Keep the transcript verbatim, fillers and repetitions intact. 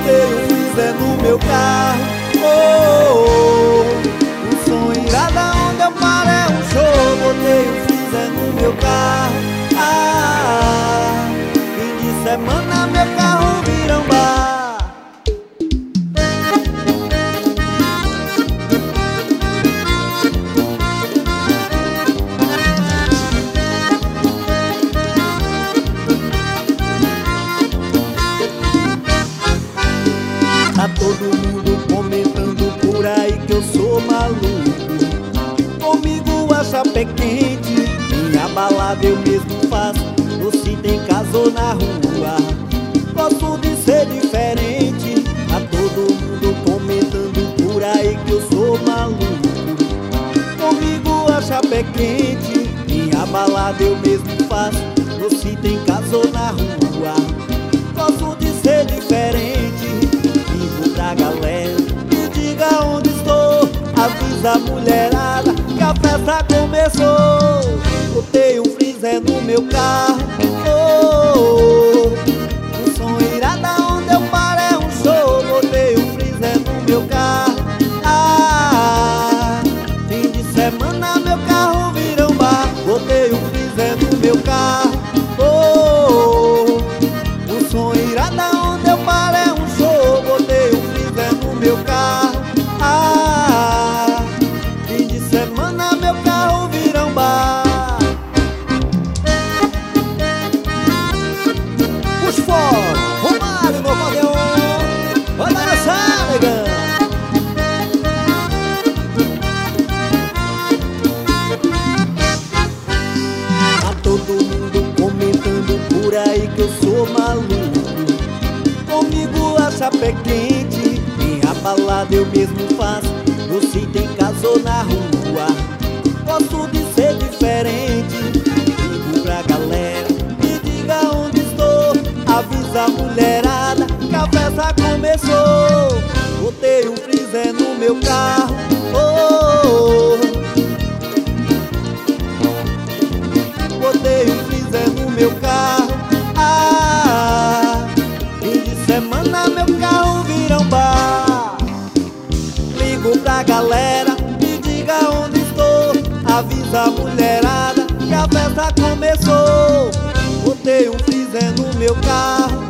botei um freezer no meu carro. Oh, oh, oh. O som irado onde eu paro é um show. Botei um freezer no meu carro. Ah, fim de semana meu carro vira um bar. Tá todo mundo comentando por aí que eu sou maluco. Comigo a chapa é quente, minha balada eu mesmo faço. Você tem casa ou na rua, gosto de ser diferente. Tá todo mundo comentando por aí que eu sou maluco. Comigo a chapa é quente, minha balada eu mesmo faço. Você tem casa ou na rua, gosto de ser diferente. Pra galera, me diga onde estou. Avisa a mulherada que a festa começou. Botei um freezer no meu carro. Oh, oh, oh. O som irada onde eu paro é um show. Botei um freezer no meu carro. Ah, fim de semana meu carro vira um bar. Botei um freezer no meu carro. Oh, oh, oh. O som irada onde eu paro é um show. Botei um no meu carro. Ah, fim de semana meu carro vira um bar. Puxa fora, Romário no acordeon. Vai dançar, negão. Tá todo mundo comentando por aí que eu sou maluco. Comigo a chapa é quente, minha balada eu mesmo faço. Você tem casa ou na rua, gosto de ser diferente. Ligo pra galera, me diga onde estou. Avisa a mulherada que a festa começou. Botei um freezer no meu carro. Oh, oh, oh. Botei um freezer no meu carro. Ah, fim de semana meu carro vira um bar. Ligo pra galera, me diga onde estou. Avisa a mulherada que a festa começou. Botei um freezer no meu carro.